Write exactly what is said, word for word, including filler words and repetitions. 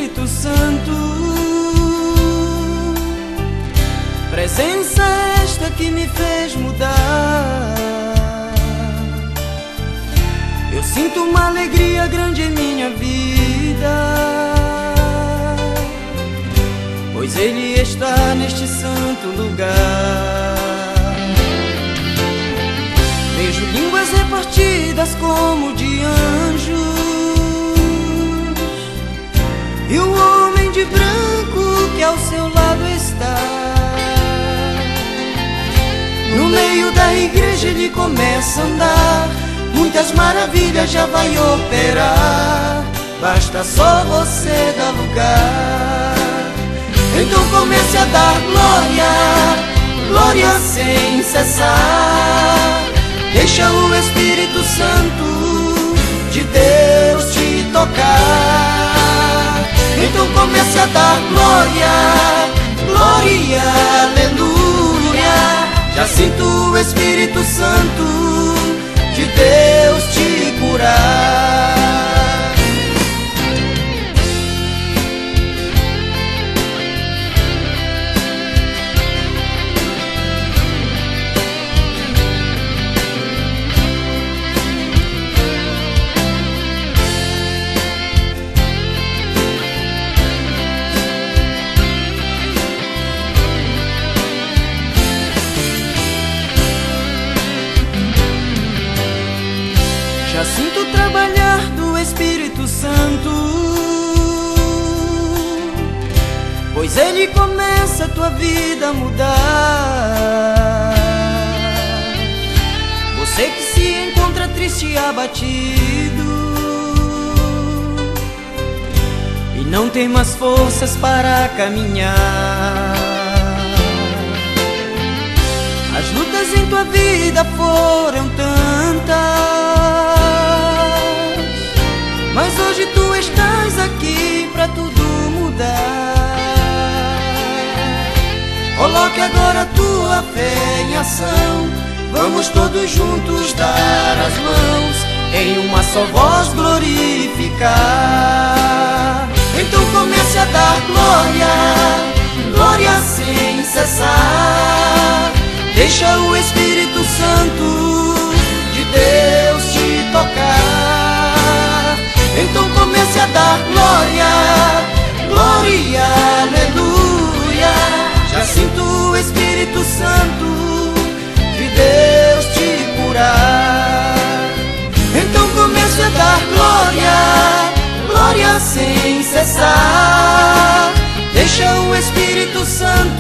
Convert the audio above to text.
Espírito Santo, presença esta que me fez mudar. Eu sinto uma alegria grande em minha vida, pois Ele está neste santo lugar. Vejo línguas repartidas como de anjos, e o homem de branco que ao seu lado está. No meio da igreja ele começa a andar, muitas maravilhas já vai operar, basta só você dar lugar. Então comece a dar glória, glória sem cessar. Deixa o Espírito Santo de Deus te tocar. Então comece a dar glória, glória, aleluia. Já sinto o Espírito Santo de Deus te curar. Já sinto trabalhar do Espírito Santo, pois Ele começa a tua vida a mudar. Você que se encontra triste e abatido e não tem mais forças para caminhar. As lutas em tua vida foram tantas, mas hoje tu estás aqui pra tudo mudar. Coloque agora tua fé em ação, vamos todos juntos dar as mãos, em uma só voz glorificar. Então comece a dar glória, glória sem cessar. Deixa o Espírito Santo de Deus te tocar. Então comece a dar glória, glória, aleluia. Já sinto o Espírito Santo de Deus te curar. Então comece a dar glória, glória sem cessar. Deixa o Espírito Santo